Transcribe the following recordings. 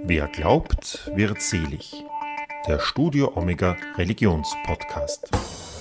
Wer glaubt, wird selig. Der Studio Omega Religionspodcast.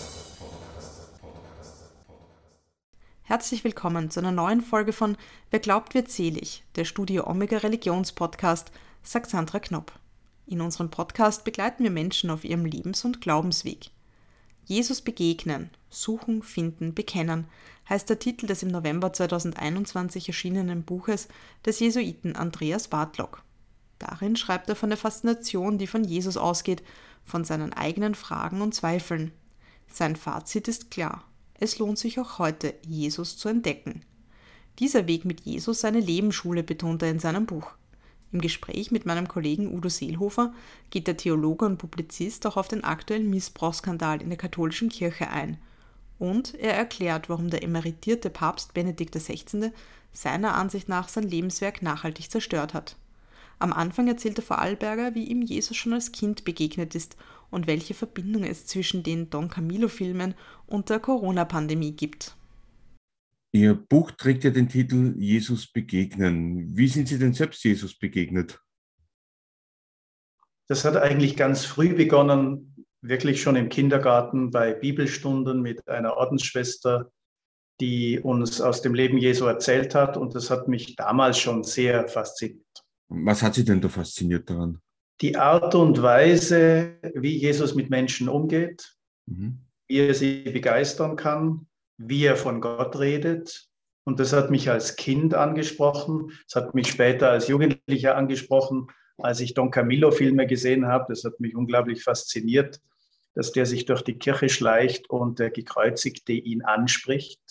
Herzlich willkommen zu einer neuen Folge von Wer glaubt, wird selig, der Studio Omega Religionspodcast, sagt Sandra Knopp. In unserem Podcast begleiten wir Menschen auf ihrem Lebens- und Glaubensweg. Jesus begegnen, suchen, finden, bekennen, heißt der Titel des im November 2021 erschienenen Buches des Jesuiten Andreas Bartlock. Darin schreibt er von der Faszination, die von Jesus ausgeht, von seinen eigenen Fragen und Zweifeln. Sein Fazit ist klar: Es lohnt sich auch heute, Jesus zu entdecken. Dieser Weg mit Jesus sei eine Lebensschule, betont er in seinem Buch. Im Gespräch mit meinem Kollegen Udo Seelhofer geht der Theologe und Publizist auch auf den aktuellen Missbrauchsskandal in der katholischen Kirche ein. Und er erklärt, warum der emeritierte Papst Benedikt XVI. Seiner Ansicht nach sein Lebenswerk nachhaltig zerstört hat. Am Anfang erzählte Vorarlberger, wie ihm Jesus schon als Kind begegnet ist und welche Verbindung es zwischen den Don Camillo-Filmen und der Corona-Pandemie gibt. Ihr Buch trägt ja den Titel Jesus begegnen. Wie sind Sie denn selbst Jesus begegnet? Das hat eigentlich ganz früh begonnen, wirklich schon im Kindergarten bei Bibelstunden mit einer Ordensschwester, die uns aus dem Leben Jesu erzählt hat. Und das hat mich damals schon sehr fasziniert. Was hat Sie denn da fasziniert daran? Die Art und Weise, wie Jesus mit Menschen umgeht, wie er sie begeistern kann, wie er von Gott redet. Und das hat mich als Kind angesprochen. Es hat mich später als Jugendlicher angesprochen, als ich Don Camillo-Filme gesehen habe. Das hat mich unglaublich fasziniert, dass der sich durch die Kirche schleicht und der Gekreuzigte ihn anspricht.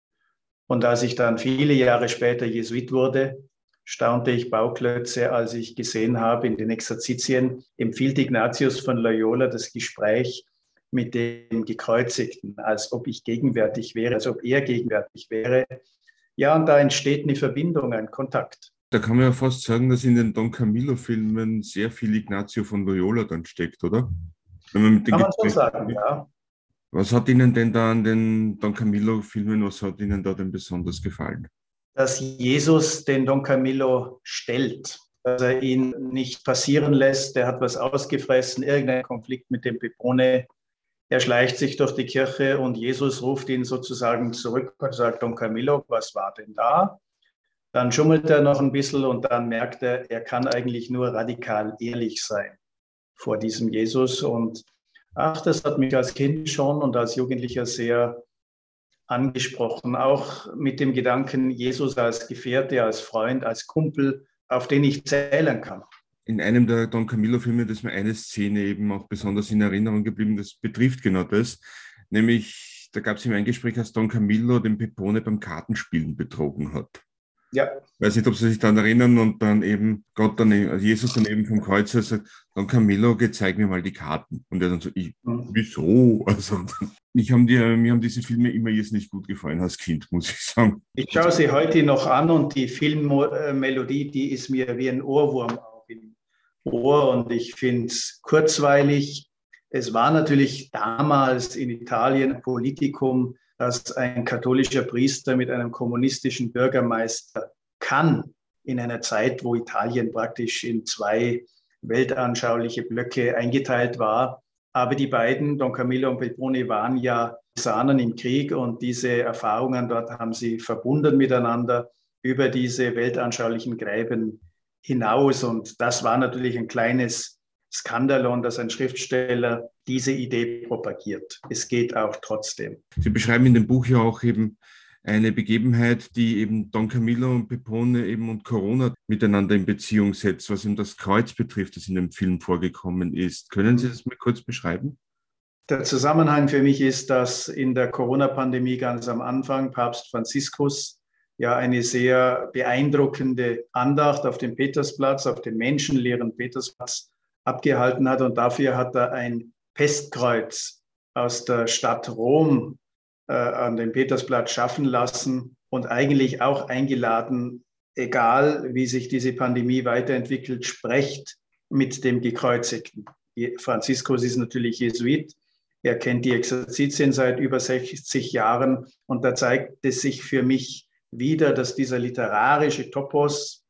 Und als ich dann viele Jahre später Jesuit wurde, staunte ich Bauklötze, als ich gesehen habe, in den Exerzitien empfiehlt Ignatius von Loyola das Gespräch mit dem Gekreuzigten, als ob ich gegenwärtig wäre, als ob er gegenwärtig wäre. Ja, und da entsteht eine Verbindung, ein Kontakt. Da kann man ja fast sagen, dass in den Don Camillo-Filmen sehr viel Ignazio von Loyola dann steckt, oder? Wenn man mit den Kann man so sagen, ja. Was hat Ihnen denn da an den Don Camillo-Filmen, was hat Ihnen da denn besonders gefallen? Dass Jesus den Don Camillo stellt, dass er ihn nicht passieren lässt, der hat was ausgefressen, irgendein Konflikt mit dem Pepone. Er schleicht sich durch die Kirche und Jesus ruft ihn sozusagen zurück und sagt: Don Camillo, was war denn da? Dann schummelt er noch ein bisschen und dann merkt er, er kann eigentlich nur radikal ehrlich sein vor diesem Jesus. Und das hat mich als Kind schon und als Jugendlicher sehr angesprochen, auch mit dem Gedanken, Jesus als Gefährte, als Freund, als Kumpel, auf den ich zählen kann. In einem der Don Camillo-Filme ist mir eine Szene eben auch besonders in Erinnerung geblieben, das betrifft genau das, nämlich da gab es ein Gespräch, als Don Camillo den Pepone beim Kartenspielen betrogen hat. Ja. Ich weiß nicht, ob Sie sich daran erinnern und dann eben Jesus dann eben vom Kreuz sagt: Don Camillo, zeig mir mal die Karten. Und er dann so: Wieso? Also, mir haben diese Filme immer jetzt nicht gut gefallen als Kind, muss ich sagen. Ich schaue sie heute noch an und die Filmmelodie, die ist mir wie ein Ohrwurm auch im Ohr und ich finde es kurzweilig. Es war natürlich damals in Italien ein Politikum, dass ein katholischer Priester mit einem kommunistischen Bürgermeister kann, in einer Zeit, wo Italien praktisch in zwei weltanschauliche Blöcke eingeteilt war. Aber die beiden, Don Camillo und Pepone, waren ja Partisanen im Krieg und diese Erfahrungen dort haben sie verbunden miteinander über diese weltanschaulichen Gräben hinaus. Und das war natürlich ein kleines Skandalon, dass ein Schriftsteller diese Idee propagiert. Es geht auch trotzdem. Sie beschreiben in dem Buch ja auch eben eine Begebenheit, die eben Don Camillo und Pepone eben und Corona miteinander in Beziehung setzt, was eben das Kreuz betrifft, das in dem Film vorgekommen ist. Können Sie das mal kurz beschreiben? Der Zusammenhang für mich ist, dass in der Corona-Pandemie ganz am Anfang Papst Franziskus ja eine sehr beeindruckende Andacht auf dem Petersplatz, auf dem menschenleeren Petersplatz abgehalten hat. Und dafür hat er ein Pestkreuz aus der Stadt Rom an dem Petersplatz schaffen lassen und eigentlich auch eingeladen, egal wie sich diese Pandemie weiterentwickelt, sprecht mit dem Gekreuzigten. Franziskus ist natürlich Jesuit. Er kennt die Exerzitien seit über 60 Jahren und da zeigt es sich für mich wieder, dass dieser literarische Topos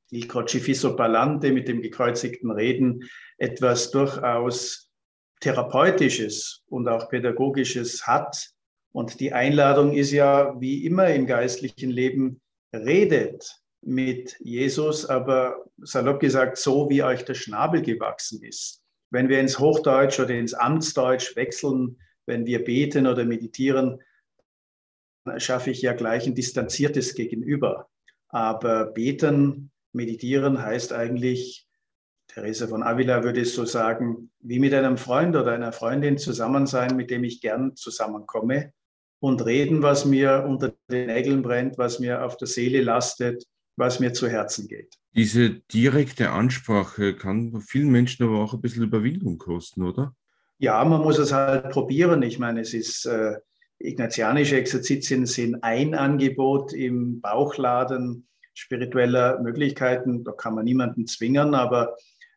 Il Crocifisso Parlante, mit dem gekreuzigten Reden, etwas durchaus Therapeutisches und auch Pädagogisches hat. Und die Einladung ist ja, wie immer im geistlichen Leben, redet mit Jesus, aber salopp gesagt, so wie euch der Schnabel gewachsen ist. Wenn wir ins Hochdeutsch oder ins Amtsdeutsch wechseln, wenn wir beten oder meditieren, dann schaffe ich ja gleich ein distanziertes Gegenüber. Aber beten, meditieren heißt eigentlich, Teresa von Avila würde es so sagen, wie mit einem Freund oder einer Freundin zusammen sein, mit dem ich gern zusammenkomme und reden, was mir unter den Nägeln brennt, was mir auf der Seele lastet, was mir zu Herzen geht. Diese direkte Ansprache kann vielen Menschen aber auch ein bisschen Überwindung kosten, oder? Ja, man muss es halt probieren. Ich meine, es ist ignatianische Exerzitien sind ein Angebot im Bauchladen spiritueller Möglichkeiten. Da kann man niemanden zwingen, aber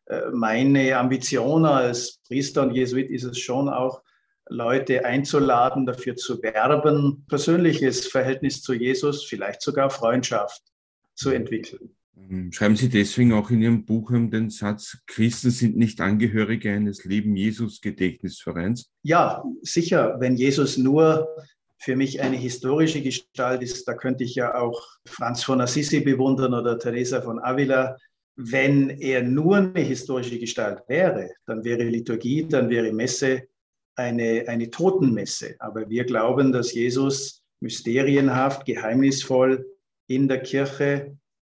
meine Ambition als Priester und Jesuit ist es schon auch, Leute einzuladen, dafür zu werben, persönliches Verhältnis zu Jesus, vielleicht sogar Freundschaft zu entwickeln. Schreiben Sie deswegen auch in Ihrem Buch den Satz, Christen sind nicht Angehörige eines Leben-Jesus-Gedächtnisvereins? Ja, sicher. Wenn Jesus nur für mich eine historische Gestalt ist, da könnte ich ja auch Franz von Assisi bewundern oder Teresa von Avila. Wenn er nur eine historische Gestalt wäre, dann wäre Liturgie, dann wäre Messe eine Totenmesse. Aber wir glauben, dass Jesus mysterienhaft, geheimnisvoll in der Kirche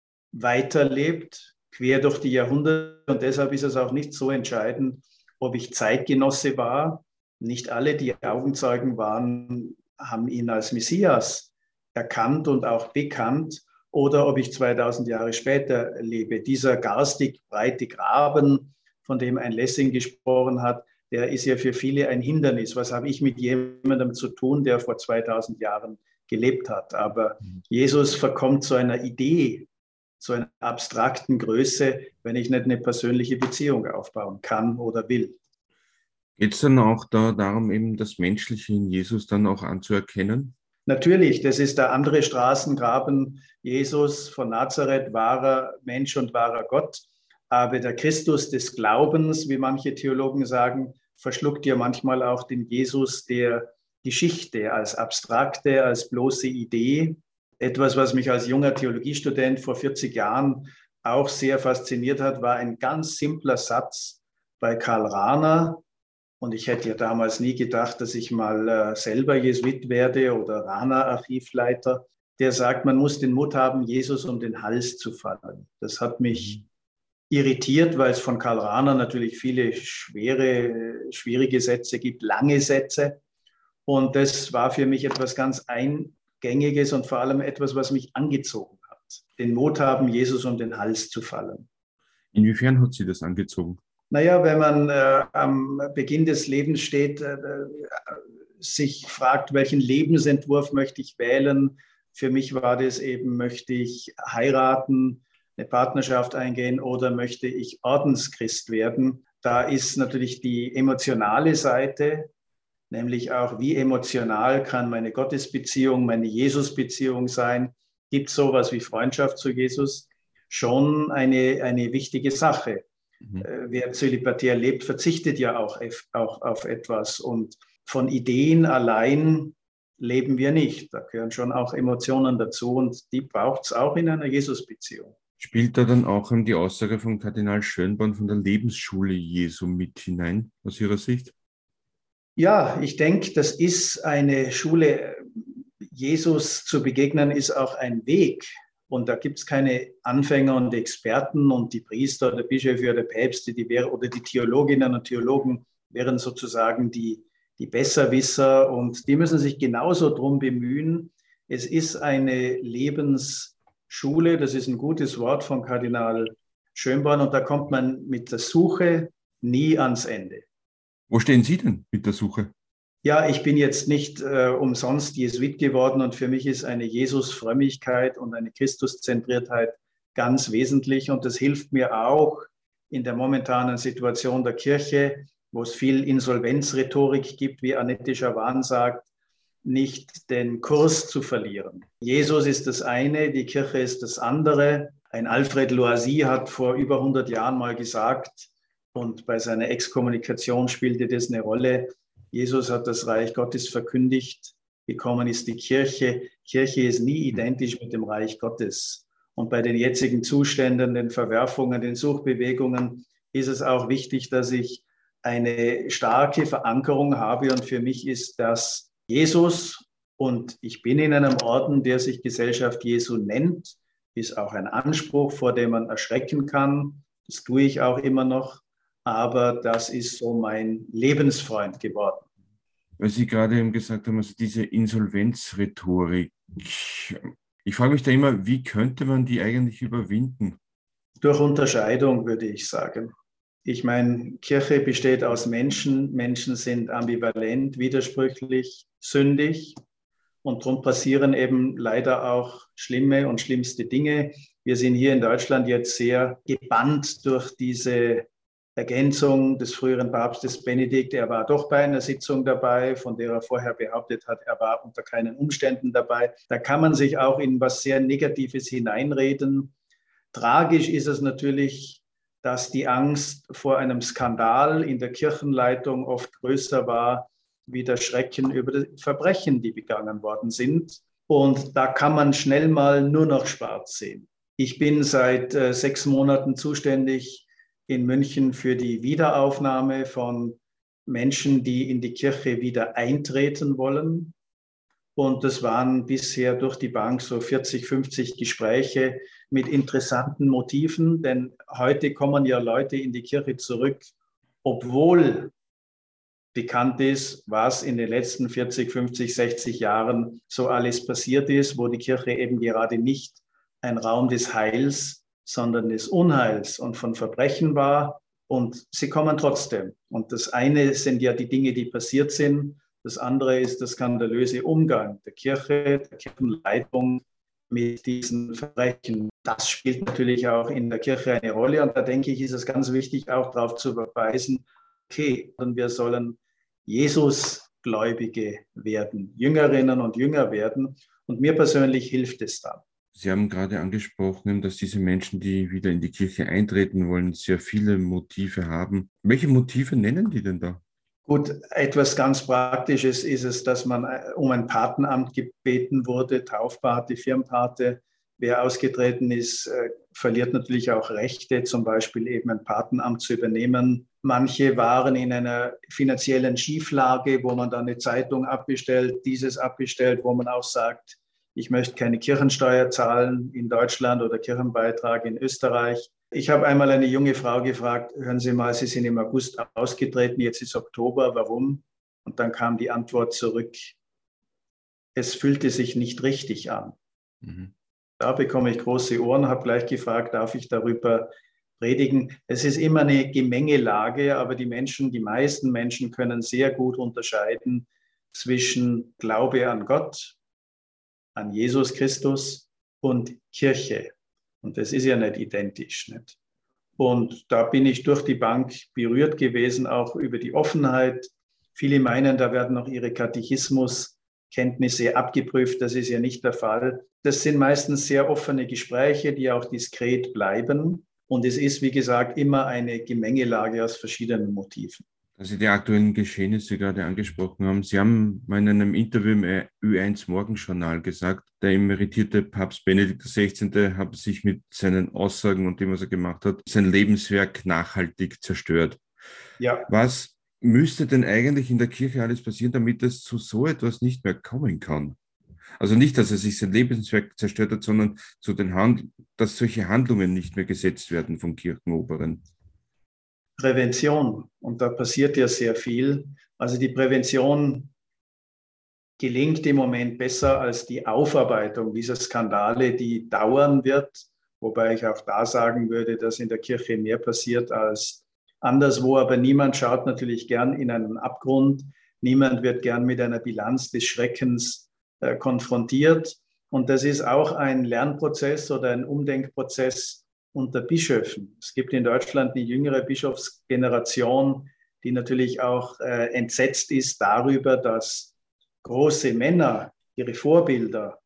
weiterlebt, quer durch die Jahrhunderte. Und deshalb ist es auch nicht so entscheidend, ob ich Zeitgenosse war. Nicht alle, die Augenzeugen waren, haben ihn als Messias erkannt und auch bekannt. Oder ob ich 2000 Jahre später lebe. Dieser garstig breite Graben, von dem ein Lessing gesprochen hat, der ist ja für viele ein Hindernis. Was habe ich mit jemandem zu tun, der vor 2000 Jahren gelebt hat? Aber Jesus verkommt zu einer Idee, zu einer abstrakten Größe, wenn ich nicht eine persönliche Beziehung aufbauen kann oder will. Geht es dann auch darum, eben das Menschliche in Jesus dann auch anzuerkennen? Natürlich, das ist der andere Straßengraben. Jesus von Nazareth, wahrer Mensch und wahrer Gott. Aber der Christus des Glaubens, wie manche Theologen sagen, verschluckt ja manchmal auch den Jesus der Geschichte als abstrakte, als bloße Idee. Etwas, was mich als junger Theologiestudent vor 40 Jahren auch sehr fasziniert hat, war ein ganz simpler Satz bei Karl Rahner. Und ich hätte ja damals nie gedacht, dass ich mal selber Jesuit werde oder Rahner-Archivleiter. Der sagt, man muss den Mut haben, Jesus um den Hals zu fallen. Das hat mich irritiert, weil es von Karl Rahner natürlich viele schwierige Sätze gibt, lange Sätze. Und das war für mich etwas ganz Eingängiges und vor allem etwas, was mich angezogen hat. Den Mut haben, Jesus um den Hals zu fallen. Inwiefern hat Sie das angezogen? Naja, wenn man am Beginn des Lebens steht, sich fragt, welchen Lebensentwurf möchte ich wählen? Für mich war das eben, möchte ich heiraten, eine Partnerschaft eingehen oder möchte ich Ordenschrist werden? Da ist natürlich die emotionale Seite, nämlich auch, wie emotional kann meine Gottesbeziehung, meine Jesusbeziehung sein? Gibt es sowas wie Freundschaft zu Jesus? Schon eine wichtige Sache. Wer zölibatär lebt, verzichtet ja auch auf etwas. Und von Ideen allein leben wir nicht. Da gehören schon auch Emotionen dazu und die braucht es auch in einer Jesusbeziehung. Spielt da dann auch die Aussage von Kardinal Schönborn von der Lebensschule Jesu mit hinein, aus Ihrer Sicht? Ja, ich denke, das ist eine Schule. Jesus zu begegnen ist auch ein Weg. Und da gibt es keine Anfänger und Experten und die Priester oder Bischöfe oder Päpste, oder die Theologinnen und Theologen wären sozusagen die Besserwisser und die müssen sich genauso darum bemühen. Es ist eine Lebensschule, das ist ein gutes Wort von Kardinal Schönborn und da kommt man mit der Suche nie ans Ende. Wo stehen Sie denn mit der Suche? Ja, ich bin jetzt nicht umsonst Jesuit geworden und für mich ist eine Jesusfrömmigkeit und eine Christuszentriertheit ganz wesentlich und das hilft mir auch in der momentanen Situation der Kirche, wo es viel Insolvenzrhetorik gibt, wie Annette Schawan sagt, nicht den Kurs zu verlieren. Jesus ist das eine, die Kirche ist das andere, Ein Alfred Loisy hat vor über 100 Jahren mal gesagt, und bei seiner Exkommunikation spielte das eine Rolle, Jesus hat das Reich Gottes verkündigt, gekommen ist die Kirche. Kirche ist nie identisch mit dem Reich Gottes. Und bei den jetzigen Zuständen, den Verwerfungen, den Suchbewegungen ist es auch wichtig, dass ich eine starke Verankerung habe. Und für mich ist das Jesus. Und ich bin in einem Orden, der sich Gesellschaft Jesu nennt. Ist auch ein Anspruch, vor dem man erschrecken kann. Das tue ich auch immer noch. Aber das ist so mein Lebensfreund geworden. Weil Sie gerade eben gesagt haben, also diese Insolvenzrhetorik. Ich frage mich da immer, wie könnte man die eigentlich überwinden? Durch Unterscheidung, würde ich sagen. Ich meine, Kirche besteht aus Menschen. Menschen sind ambivalent, widersprüchlich, sündig. Und darum passieren eben leider auch schlimme und schlimmste Dinge. Wir sind hier in Deutschland jetzt sehr gebannt durch diese Ergänzung des früheren Papstes Benedikt. Er war doch bei einer Sitzung dabei, von der er vorher behauptet hat, er war unter keinen Umständen dabei. Da kann man sich auch in was sehr Negatives hineinreden. Tragisch ist es natürlich, dass die Angst vor einem Skandal in der Kirchenleitung oft größer war wie der Schrecken über die Verbrechen, die begangen worden sind. Und da kann man schnell mal nur noch schwarz sehen. Ich bin seit 6 Monaten zuständig in München für die Wiederaufnahme von Menschen, die in die Kirche wieder eintreten wollen. Und das waren bisher durch die Bank so 40, 50 Gespräche mit interessanten Motiven. Denn heute kommen ja Leute in die Kirche zurück, obwohl bekannt ist, was in den letzten 40, 50, 60 Jahren so alles passiert ist, wo die Kirche eben gerade nicht ein Raum des Heils, sondern des Unheils und von Verbrechen war. Und sie kommen trotzdem. Und das eine sind ja die Dinge, die passiert sind. Das andere ist der skandalöse Umgang der Kirche, der Kirchenleitung mit diesen Verbrechen. Das spielt natürlich auch in der Kirche eine Rolle. Und da denke ich, ist es ganz wichtig, auch darauf zu verweisen, okay, und wir sollen Jesusgläubige werden, Jüngerinnen und Jünger werden. Und mir persönlich hilft es dann. Sie haben gerade angesprochen, dass diese Menschen, die wieder in die Kirche eintreten wollen, sehr viele Motive haben. Welche Motive nennen die denn da? Gut, etwas ganz Praktisches ist es, dass man um ein Patenamt gebeten wurde, Taufpate, Firmpate. Wer ausgetreten ist, verliert natürlich auch Rechte, zum Beispiel eben ein Patenamt zu übernehmen. Manche waren in einer finanziellen Schieflage, wo man dann eine Zeitung abbestellt, dieses abbestellt, wo man auch sagt, ich möchte keine Kirchensteuer zahlen in Deutschland oder Kirchenbeitrag in Österreich. Ich habe einmal eine junge Frau gefragt, hören Sie mal, Sie sind im August ausgetreten, jetzt ist Oktober, warum? Und dann kam die Antwort zurück, es fühlte sich nicht richtig an. Mhm. Da bekomme ich große Ohren, habe gleich gefragt, darf ich darüber predigen? Es ist immer eine Gemengelage, aber die meisten Menschen können sehr gut unterscheiden zwischen Glaube an Gott, an Jesus Christus und Kirche. Und das ist ja nicht identisch. Nicht? Und da bin ich durch die Bank berührt gewesen, auch über die Offenheit. Viele meinen, da werden noch ihre Katechismuskenntnisse abgeprüft. Das ist ja nicht der Fall. Das sind meistens sehr offene Gespräche, die auch diskret bleiben. Und es ist, wie gesagt, immer eine Gemengelage aus verschiedenen Motiven. Dass Sie die aktuellen Geschehnisse gerade angesprochen haben. Sie haben mal in einem Interview im Ö1 Morgenjournal gesagt, der emeritierte Papst Benedikt XVI. Habe sich mit seinen Aussagen und dem, was er gemacht hat, sein Lebenswerk nachhaltig zerstört. Ja. Was müsste denn eigentlich in der Kirche alles passieren, damit es zu so etwas nicht mehr kommen kann? Also nicht, dass er sich sein Lebenswerk zerstört hat, sondern dass solche Handlungen nicht mehr gesetzt werden vom Kirchenoberen. Prävention. Und da passiert ja sehr viel. Also die Prävention gelingt im Moment besser als die Aufarbeitung dieser Skandale, die dauern wird. Wobei ich auch da sagen würde, dass in der Kirche mehr passiert als anderswo. Aber niemand schaut natürlich gern in einen Abgrund. Niemand wird gern mit einer Bilanz des Schreckens konfrontiert. Und das ist auch ein Lernprozess oder ein Umdenkprozess unter Bischöfen. Es gibt in Deutschland die jüngere Bischofsgeneration, die natürlich auch entsetzt ist darüber, dass große Männer, ihre Vorbilder,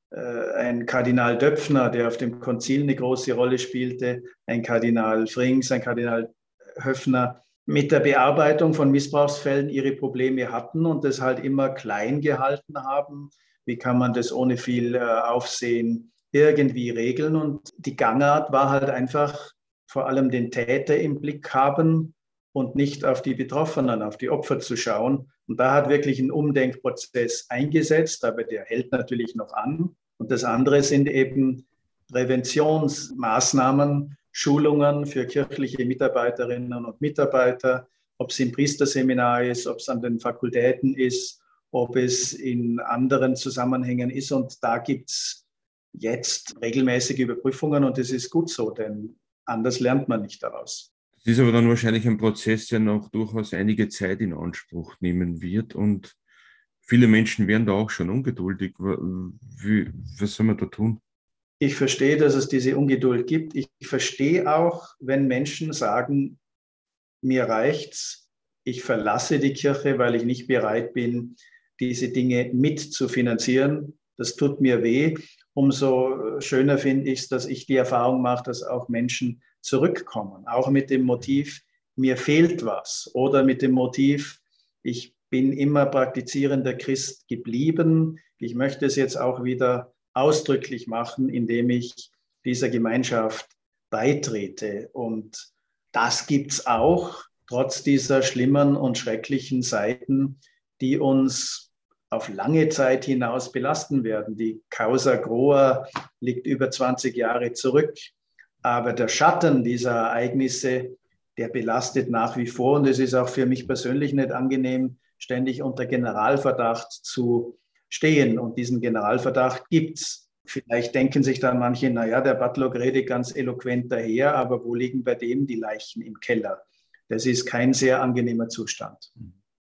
ein Kardinal Döpfner, der auf dem Konzil eine große Rolle spielte, ein Kardinal Frings, ein Kardinal Höffner, mit der Bearbeitung von Missbrauchsfällen ihre Probleme hatten und das halt immer klein gehalten haben. Wie kann man das ohne viel Aufsehen irgendwie regeln? Und die Gangart war halt einfach vor allem den Täter im Blick haben und nicht auf die Betroffenen, auf die Opfer zu schauen. Und da hat wirklich ein Umdenkprozess eingesetzt, aber der hält natürlich noch an. Und das andere sind eben Präventionsmaßnahmen, Schulungen für kirchliche Mitarbeiterinnen und Mitarbeiter, ob es im Priesterseminar ist, ob es an den Fakultäten ist, ob es in anderen Zusammenhängen ist. Und da gibt es jetzt regelmäßige Überprüfungen und das ist gut so, denn anders lernt man nicht daraus. Das ist aber dann wahrscheinlich ein Prozess, der noch durchaus einige Zeit in Anspruch nehmen wird und viele Menschen werden da auch schon ungeduldig. Was soll man da tun? Ich verstehe, dass es diese Ungeduld gibt. Ich verstehe auch, wenn Menschen sagen, mir reicht's, ich verlasse die Kirche, weil ich nicht bereit bin, diese Dinge mitzufinanzieren. Das tut mir weh. Umso schöner finde ich es, dass ich die Erfahrung mache, dass auch Menschen zurückkommen. Auch mit dem Motiv, mir fehlt was. Oder mit dem Motiv, ich bin immer praktizierender Christ geblieben. Ich möchte es jetzt auch wieder ausdrücklich machen, indem ich dieser Gemeinschaft beitrete. Und das gibt es auch, trotz dieser schlimmen und schrecklichen Seiten, die uns auf lange Zeit hinaus belasten werden. Die Causa Groa liegt über 20 Jahre zurück. Aber der Schatten dieser Ereignisse, der belastet nach wie vor. Und es ist auch für mich persönlich nicht angenehm, ständig unter Generalverdacht zu stehen. Und diesen Generalverdacht gibt es. Vielleicht denken sich dann manche, naja, der Bartlock redet ganz eloquent daher, aber wo liegen bei dem die Leichen im Keller? Das ist kein sehr angenehmer Zustand.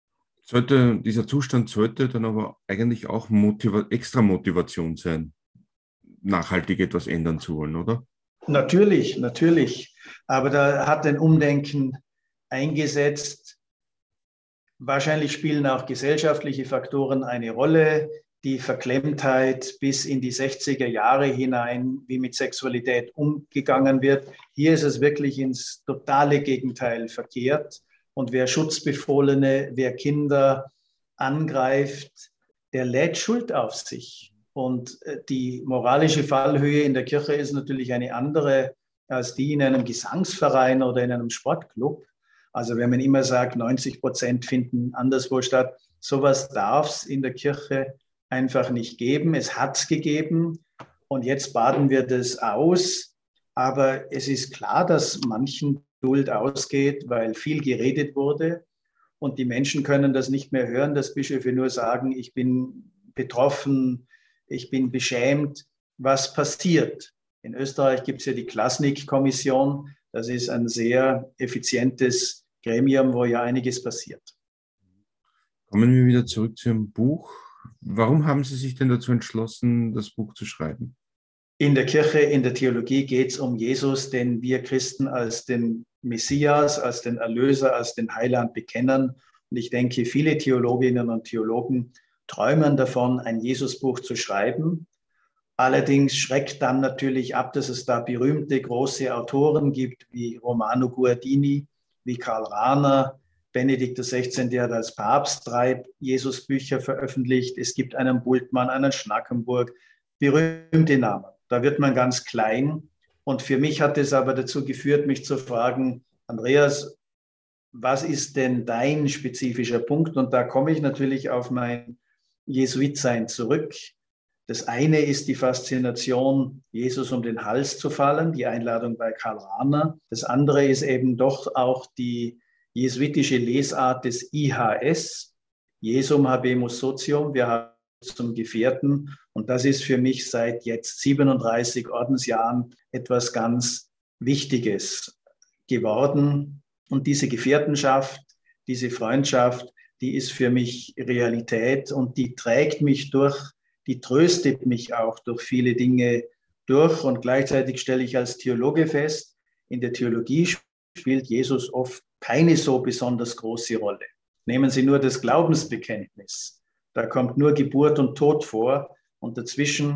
Dieser Zustand sollte dann aber eigentlich auch extra Motivation sein, nachhaltig etwas ändern zu wollen, oder? Natürlich, natürlich. Aber da hat ein Umdenken eingesetzt. Wahrscheinlich spielen auch gesellschaftliche Faktoren eine Rolle. Die Verklemmtheit bis in die 60er Jahre hinein, wie mit Sexualität umgegangen wird. Hier ist es wirklich ins totale Gegenteil verkehrt. Und wer Schutzbefohlene, wer Kinder angreift, der lädt Schuld auf sich. Und die moralische Fallhöhe in der Kirche ist natürlich eine andere als die in einem Gesangsverein oder in einem Sportclub. Also wenn man immer sagt, 90% finden anderswo statt, sowas darf es in der Kirche einfach nicht geben. Es hat es gegeben und jetzt baden wir das aus. Aber es ist klar, dass manchen Geduld ausgeht, weil viel geredet wurde und die Menschen können das nicht mehr hören, dass Bischöfe nur sagen, ich bin betroffen, ich bin beschämt. Was passiert? In Österreich gibt es ja die Klasnik-Kommission. Das ist ein sehr effizientes Gremium, wo ja einiges passiert. Kommen wir wieder zurück zu Ihrem Buch. Warum haben Sie sich denn dazu entschlossen, das Buch zu schreiben? In der Kirche, in der Theologie geht es um Jesus, den wir Christen als den Messias, als den Erlöser, als den Heiland bekennen. Und ich denke, viele Theologinnen und Theologen träumen davon, ein Jesusbuch zu schreiben. Allerdings schreckt dann natürlich ab, dass es da berühmte große Autoren gibt, wie Romano Guardini, wie Karl Rahner. Benedikt XVI. Hat als Papst 3 Jesusbücher veröffentlicht. Es gibt einen Bultmann, einen Schnackenburg, berühmte Namen. Da wird man ganz klein. Und für mich hat es aber dazu geführt, mich zu fragen, Andreas, was ist denn dein spezifischer Punkt? Und da komme ich natürlich auf mein Jesuitsein zurück. Das eine ist die Faszination, Jesus um den Hals zu fallen, die Einladung bei Karl Rahner. Das andere ist eben doch auch die jesuitische Lesart des IHS, Jesum habemus socium, wir haben zum Gefährten. Und das ist für mich seit jetzt 37 Ordensjahren etwas ganz Wichtiges geworden. Und diese Gefährtenschaft, diese Freundschaft, die ist für mich Realität und die trägt mich durch, die tröstet mich auch durch viele Dinge durch. Und gleichzeitig stelle ich als Theologe fest, in der Theologie spielt Jesus oft keine so besonders große Rolle. Nehmen Sie nur das Glaubensbekenntnis. Da kommt nur Geburt und Tod vor und dazwischen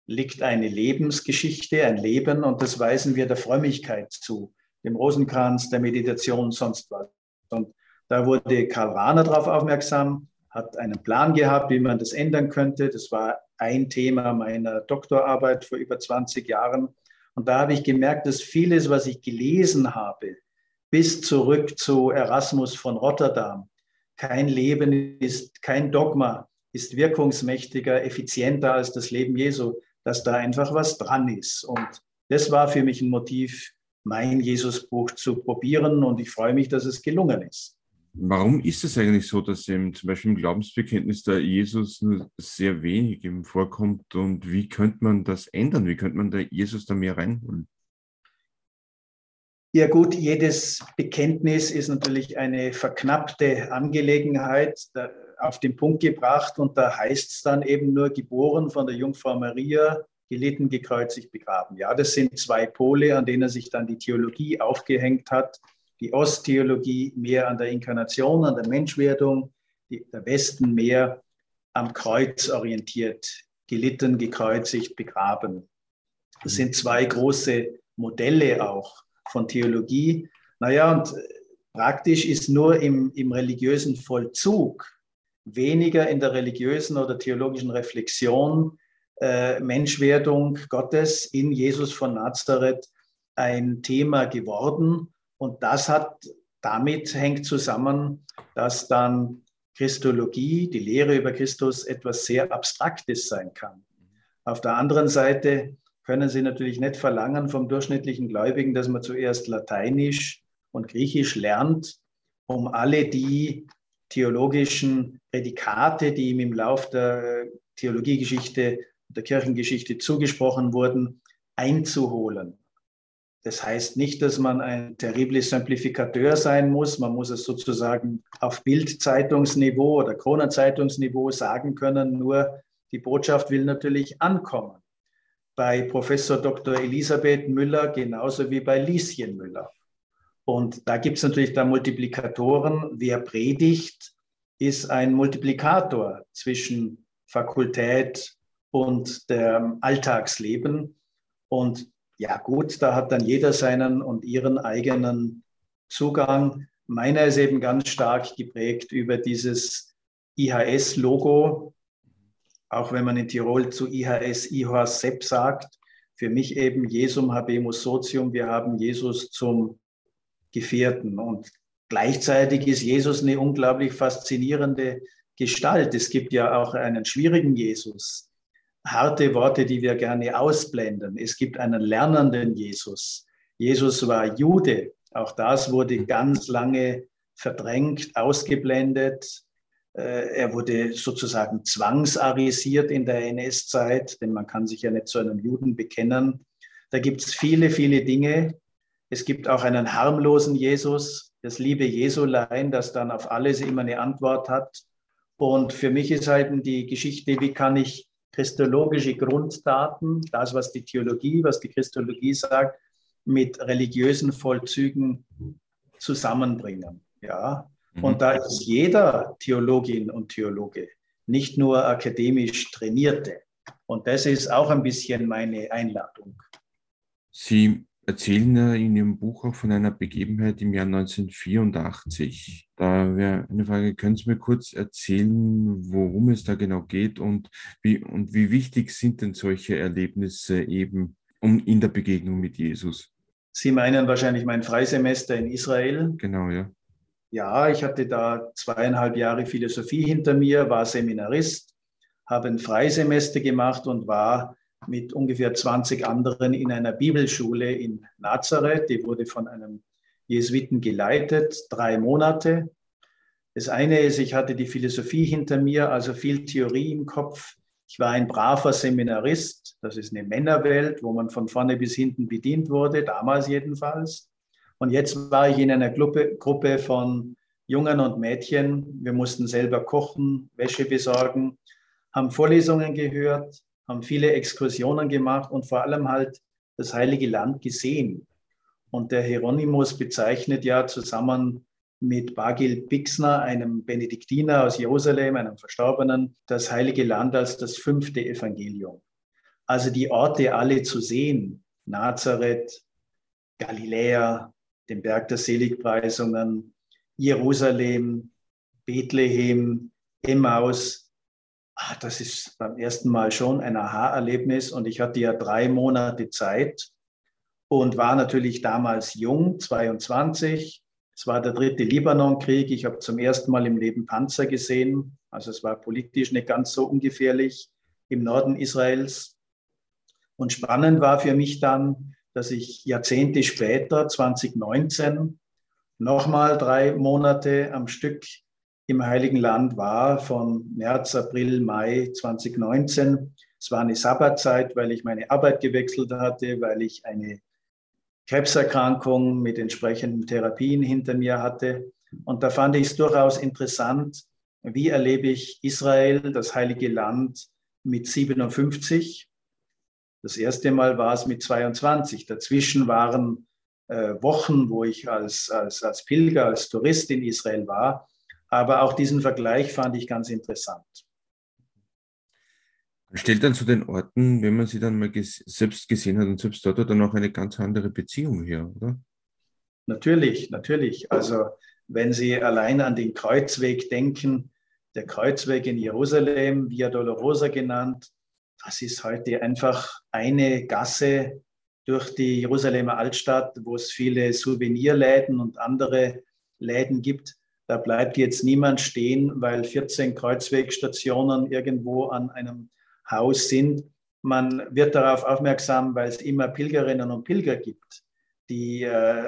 liegt eine Lebensgeschichte, ein Leben, und das weisen wir der Frömmigkeit zu, dem Rosenkranz, der Meditation, sonst was. Und da wurde Karl Rahner darauf aufmerksam, hat einen Plan gehabt, wie man das ändern könnte. Das war ein Thema meiner Doktorarbeit vor über 20 Jahren. Und da habe ich gemerkt, dass vieles, was ich gelesen habe, bis zurück zu Erasmus von Rotterdam, kein Leben ist, kein Dogma ist wirkungsmächtiger, effizienter als das Leben Jesu, dass da einfach was dran ist. Und das war für mich ein Motiv, mein Jesusbuch zu probieren, und ich freue mich, dass es gelungen ist. Warum ist es eigentlich so, dass zum Beispiel im Glaubensbekenntnis der Jesus nur sehr wenig eben vorkommt, und wie könnte man das ändern? Wie könnte man da Jesus da mehr reinholen? Ja gut, jedes Bekenntnis ist natürlich eine verknappte Angelegenheit, auf den Punkt gebracht, und da heißt es dann eben nur: geboren von der Jungfrau Maria, gelitten, gekreuzigt, begraben. Ja, das sind zwei Pole, an denen sich dann die Theologie aufgehängt hat. Die Osttheologie mehr an der Inkarnation, an der Menschwerdung, der Westen mehr am Kreuz orientiert, gelitten, gekreuzigt, begraben. Das sind zwei große Modelle auch von Theologie. Naja, und praktisch ist nur im religiösen Vollzug, weniger in der religiösen oder theologischen Reflexion, Menschwerdung Gottes in Jesus von Nazareth ein Thema geworden. Und damit hängt zusammen, dass dann Christologie, die Lehre über Christus, etwas sehr Abstraktes sein kann. Auf der anderen Seite können Sie natürlich nicht verlangen vom durchschnittlichen Gläubigen, dass man zuerst Lateinisch und Griechisch lernt, um alle die theologischen Prädikate, die ihm im Lauf der Theologiegeschichte, der Kirchengeschichte zugesprochen wurden, einzuholen. Das heißt nicht, dass man ein terrible Simplifikateur sein muss. Man muss es sozusagen auf Bild-Zeitungsniveau oder Kronenzeitungsniveau sagen können. Nur die Botschaft will natürlich ankommen. Bei Professor Dr. Elisabeth Müller genauso wie bei Lieschen Müller. Und da gibt es natürlich da Multiplikatoren. Wer predigt, ist ein Multiplikator zwischen Fakultät und dem Alltagsleben. Und ja gut, da hat dann jeder seinen und ihren eigenen Zugang. Meiner ist eben ganz stark geprägt über dieses IHS-Logo, auch wenn man in Tirol zu IHS, IHS Sepp sagt. Für mich eben Jesum habemus socium, wir haben Jesus zum Gefährten. Und gleichzeitig ist Jesus eine unglaublich faszinierende Gestalt. Es gibt ja auch einen schwierigen Jesus. Harte Worte, die wir gerne ausblenden. Es gibt einen lernenden Jesus. Jesus war Jude. Auch das wurde ganz lange verdrängt, ausgeblendet. Er wurde sozusagen zwangsarisiert in der NS-Zeit, denn man kann sich ja nicht zu einem Juden bekennen. Da gibt es viele, viele Dinge. Es gibt auch einen harmlosen Jesus, das liebe Jesulein, das dann auf alles immer eine Antwort hat. Und für mich ist halt die Geschichte, wie kann ich christologische Grunddaten, das, was die Theologie, was die Christologie sagt, mit religiösen Vollzügen zusammenbringen. Ja? Und da ist jeder Theologin und Theologe, nicht nur akademisch Trainierte. Und das ist auch ein bisschen meine Einladung. Sie erzählen ja in Ihrem Buch auch von einer Begebenheit im Jahr 1984. Da wäre eine Frage: können Sie mir kurz erzählen, worum es da genau geht und wie wichtig sind denn solche Erlebnisse eben in der Begegnung mit Jesus? Sie meinen wahrscheinlich mein Freisemester in Israel. Genau, ja. Ja, ich hatte da 2,5 Jahre Philosophie hinter mir, war Seminarist, habe ein Freisemester gemacht und war mit ungefähr 20 anderen in einer Bibelschule in Nazareth. Die wurde von einem Jesuiten geleitet, 3 Monate. Das eine ist, ich hatte die Philosophie hinter mir, also viel Theorie im Kopf. Ich war ein braver Seminarist. Das ist eine Männerwelt, wo man von vorne bis hinten bedient wurde, damals jedenfalls. Und jetzt war ich in einer Gruppe von Jungen und Mädchen. Wir mussten selber kochen, Wäsche besorgen, haben Vorlesungen gehört, haben viele Exkursionen gemacht und vor allem halt das Heilige Land gesehen. Und der Hieronymus bezeichnet ja zusammen mit Bagil Pixner, einem Benediktiner aus Jerusalem, einem Verstorbenen, das Heilige Land als das 5. Evangelium. Also die Orte alle zu sehen, Nazareth, Galiläa, den Berg der Seligpreisungen, Jerusalem, Bethlehem, Emmaus, das ist beim ersten Mal schon ein Aha-Erlebnis. Und ich hatte ja 3 Monate Zeit und war natürlich damals jung, 22. Es war der 3. Libanonkrieg. Ich habe zum ersten Mal im Leben Panzer gesehen. Also es war politisch nicht ganz so ungefährlich im Norden Israels. Und spannend war für mich dann, dass ich Jahrzehnte später, 2019, nochmal 3 Monate am Stück im Heiligen Land war, von März, April, Mai 2019. Es war eine Sabbatzeit, weil ich meine Arbeit gewechselt hatte, weil ich eine Krebserkrankung mit entsprechenden Therapien hinter mir hatte. Und da fand ich es durchaus interessant, wie erlebe ich Israel, das Heilige Land, mit 57. Das erste Mal war es mit 22. Dazwischen waren Wochen, wo ich als Pilger, als Tourist in Israel war. Aber auch diesen Vergleich fand ich ganz interessant. Man stellt dann zu den Orten, wenn man sie dann mal selbst gesehen hat und selbst dort, dann auch eine ganz andere Beziehung her, oder? Natürlich, natürlich. Also wenn Sie allein an den Kreuzweg denken, der Kreuzweg in Jerusalem, Via Dolorosa genannt, das ist heute einfach eine Gasse durch die Jerusalemer Altstadt, wo es viele Souvenirläden und andere Läden gibt. Da bleibt jetzt niemand stehen, weil 14 Kreuzwegstationen irgendwo an einem Haus sind. Man wird darauf aufmerksam, weil es immer Pilgerinnen und Pilger gibt, die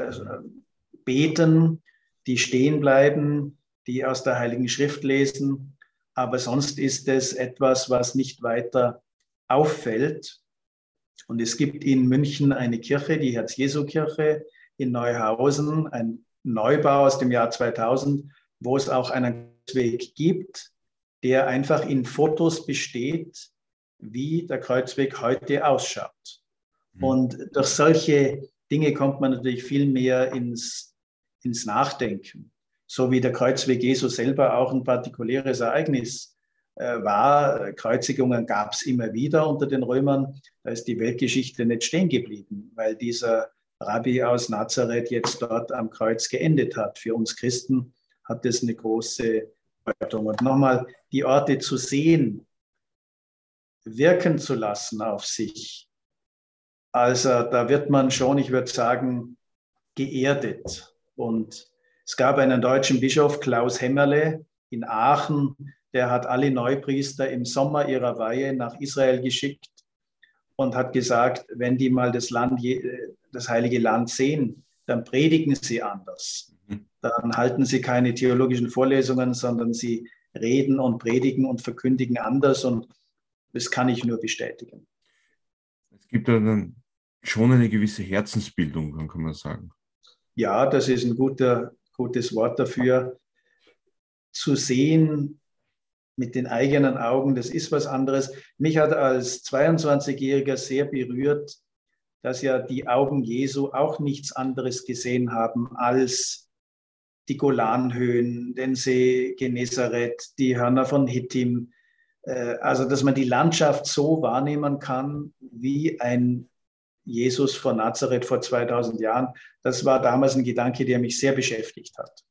beten, die stehen bleiben, die aus der Heiligen Schrift lesen. Aber sonst ist es etwas, was nicht weiter auffällt. Und es gibt in München eine Kirche, die Herz-Jesu-Kirche in Neuhausen, ein Neubau aus dem Jahr 2000, wo es auch einen Kreuzweg gibt, der einfach in Fotos besteht, wie der Kreuzweg heute ausschaut. Und durch solche Dinge kommt man natürlich viel mehr ins Nachdenken. So wie der Kreuzweg Jesu selber auch ein partikuläres Ereignis war. Kreuzigungen gab es immer wieder unter den Römern. Da ist die Weltgeschichte nicht stehen geblieben, weil dieser Rabbi aus Nazareth jetzt dort am Kreuz geendet hat. Für uns Christen hat das eine große Bedeutung. Und nochmal, die Orte zu sehen, wirken zu lassen auf sich. Also da wird man schon, ich würde sagen, geerdet. Und es gab einen deutschen Bischof, Klaus Hämmerle, in Aachen, der hat alle Neupriester im Sommer ihrer Weihe nach Israel geschickt und hat gesagt, wenn die mal das Heilige Land sehen, dann predigen sie anders. Dann halten sie keine theologischen Vorlesungen, sondern sie reden und predigen und verkündigen anders. Und das kann ich nur bestätigen. Es gibt dann schon eine gewisse Herzensbildung, dann kann man sagen. Ja, das ist ein gutes Wort dafür. Zu sehen mit den eigenen Augen, das ist was anderes. Mich hat als 22-Jähriger sehr berührt, dass ja die Augen Jesu auch nichts anderes gesehen haben als die Golanhöhen, den See Genezareth, die Hörner von Hittim. Also, dass man die Landschaft so wahrnehmen kann, wie ein Jesus von Nazareth vor 2000 Jahren. Das war damals ein Gedanke, der mich sehr beschäftigt hat.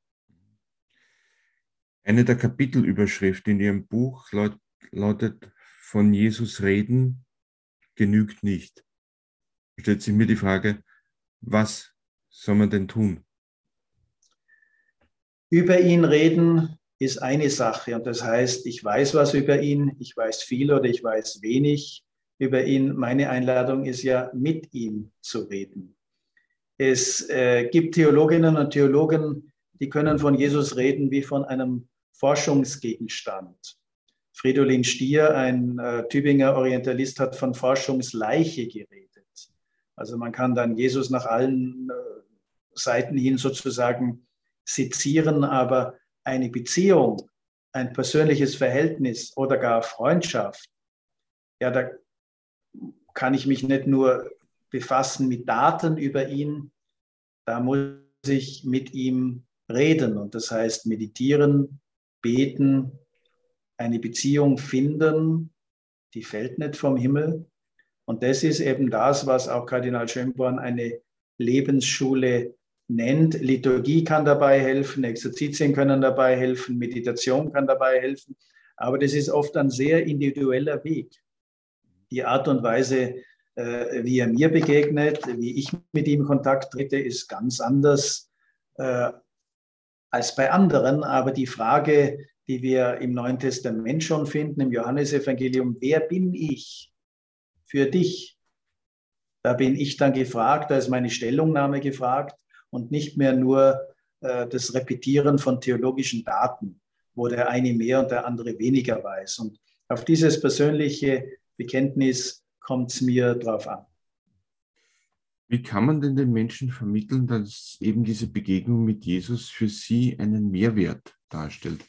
Eine der Kapitelüberschriften in Ihrem Buch lautet: Von Jesus reden genügt nicht. Da stellt sich mir die Frage, was soll man denn tun? Über ihn reden ist eine Sache, und das heißt, ich weiß was über ihn, ich weiß viel oder ich weiß wenig über ihn. Meine Einladung ist ja, mit ihm zu reden. Es gibt Theologinnen und Theologen, die können von Jesus reden wie von einem Forschungsgegenstand. Fridolin Stier, ein Tübinger Orientalist, hat von Forschungsleiche geredet. Also man kann dann Jesus nach allen Seiten hin sozusagen sezieren, aber eine Beziehung, ein persönliches Verhältnis oder gar Freundschaft, ja, da kann ich mich nicht nur befassen mit Daten über ihn, da muss ich mit ihm reden. Und das heißt meditieren, beten, eine Beziehung finden, die fällt nicht vom Himmel, Und das ist eben das, was auch Kardinal Schönborn eine Lebensschule nennt. Liturgie kann dabei helfen, Exerzitien können dabei helfen, Meditation kann dabei helfen. Aber das ist oft ein sehr individueller Weg. Die Art und Weise, wie er mir begegnet, wie ich mit ihm in Kontakt trete, ist ganz anders als bei anderen. Aber die Frage, die wir im Neuen Testament schon finden, im Johannesevangelium, wer bin ich für dich? Da bin ich dann gefragt, da ist meine Stellungnahme gefragt und nicht mehr nur das Repetieren von theologischen Daten, wo der eine mehr und der andere weniger weiß. Und auf dieses persönliche Bekenntnis kommt es mir drauf an. Wie kann man denn den Menschen vermitteln, dass eben diese Begegnung mit Jesus für sie einen Mehrwert darstellt?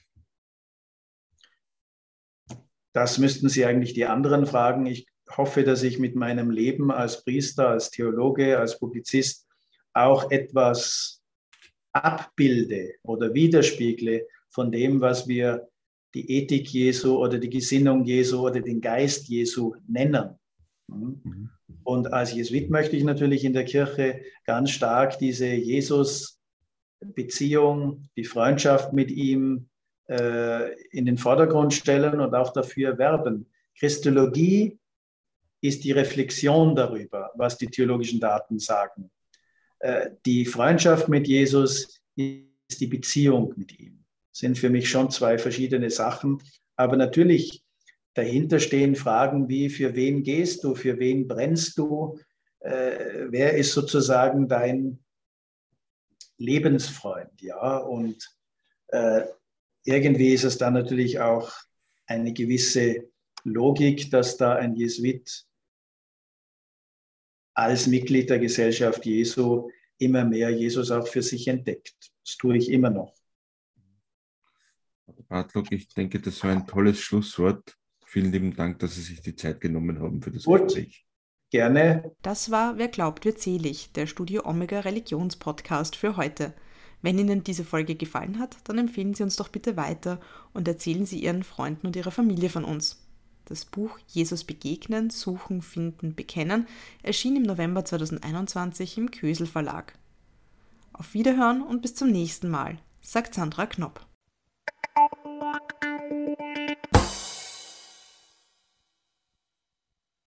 Das müssten Sie eigentlich die anderen fragen. Ich hoffe, dass ich mit meinem Leben als Priester, als Theologe, als Publizist auch etwas abbilde oder widerspiegle von dem, was wir die Ethik Jesu oder die Gesinnung Jesu oder den Geist Jesu nennen. Und als Jesuit möchte ich natürlich in der Kirche ganz stark diese Jesus-Beziehung, die Freundschaft mit ihm in den Vordergrund stellen und auch dafür werben. Christologie ist die Reflexion darüber, was die theologischen Daten sagen. Die Freundschaft mit Jesus ist die Beziehung mit ihm. Das sind für mich schon zwei verschiedene Sachen. Aber natürlich dahinter stehen Fragen wie, für wen gehst du, für wen brennst du, wer ist sozusagen dein Lebensfreund, ja, und irgendwie ist es dann natürlich auch eine gewisse Logik, dass da ein Jesuit als Mitglied der Gesellschaft Jesu immer mehr Jesus auch für sich entdeckt. Das tue ich immer noch. Bartlog, ich denke, das war ein tolles Schlusswort. Vielen lieben Dank, dass Sie sich die Zeit genommen haben für das Gespräch. Gerne. Das war Wer glaubt, wird selig, der Studio Omega Religionspodcast für heute. Wenn Ihnen diese Folge gefallen hat, dann empfehlen Sie uns doch bitte weiter und erzählen Sie Ihren Freunden und Ihrer Familie von uns. Das Buch Jesus begegnen, suchen, finden, bekennen erschien im November 2021 im Kösel Verlag. Auf Wiederhören und bis zum nächsten Mal, sagt Sandra Knopp.